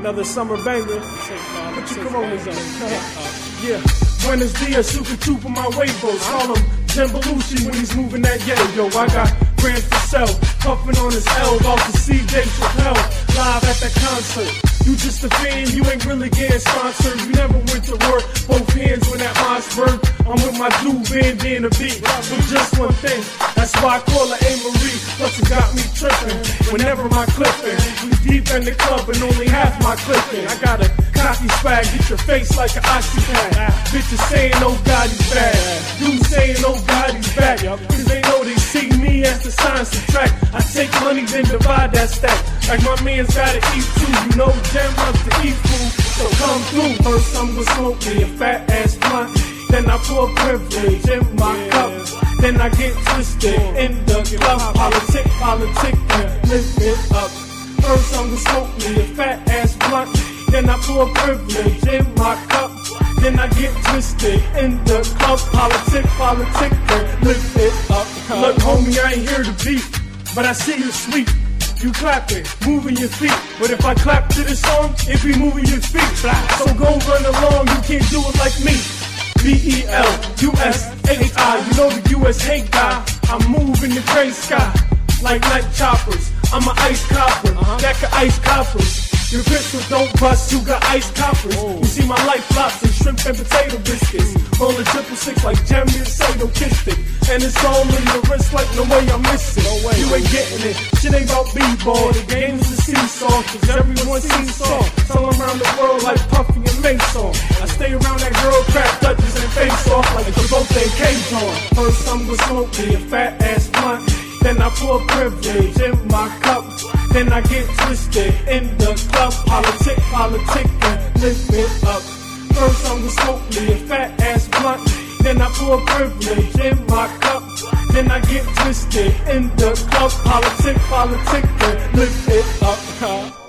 Another summer banger. Put your Coronas on. Yeah. Buenos dias, super troop on my huevos. Call him Jim Belushi when he's moving that yo. I got grand for sale, puffing on his L, about to see Dave Chappelle live at that concert. You just a fan, you ain't really getting sponsored. You never went to work, both hands when that Mossberg. I'm with my dude bandana beat, with just one thing. That's why I call her A-Marie, plus it got me tripping. Whenever my clipping, we deep in the club and only half my clipping. I got a cocky swag, get your face like an oxypad. Bitches saying, oh God, he's bad. Dudes saying, oh God, he's back. Cause they know they see me as the sign subtract. I take money, then divide that stack. Like my man's gotta eat too. You know Jam loves to eat food, so come through. First I'm gonna smoke me a fat ass blunt. Then I pour privilege in my cup. Then I get twisted in the club. Politic, and lift it up. First I'm gonna smoke me a fat ass blunt. Then I pour privilege in my cup. Then I get twisted in the club. Politic, and lift it up. Look, homie, I ain't here to beef, but I see you sweet. You clapping, moving your feet. But if I clap to this song, it be moving your feet. So go run along, you can't do it like me. B-E-L-U-S-H-I. You know the U.S. hate guy. I'm moving the gray sky like night choppers. I'm an ice copper, that can ice coppers. Your crystal don't bust, you got ice coppers. You see my life lobster, shrimp and potato biscuits. Rolling 666 like Jeremy and Sato kissed it. And it's all in the wrist like no way I miss it. You ain't getting it, shit ain't about b-ball. The game is a seesaw, cause everyone seesaw. All around the world like Puffy and Mason. I stay around that girl, crack Dutchess and face off like the boat they cage on. First I'm gonna smoke me a fat ass blunt. Then I pour privilege in my cup. Then I get twisted in the club. Politic, and lift it up. First I'm gonna smoke me a fat ass blunt. Then I pour privilege in my cup. Then I get twisted in the club. Politic, and lift it up.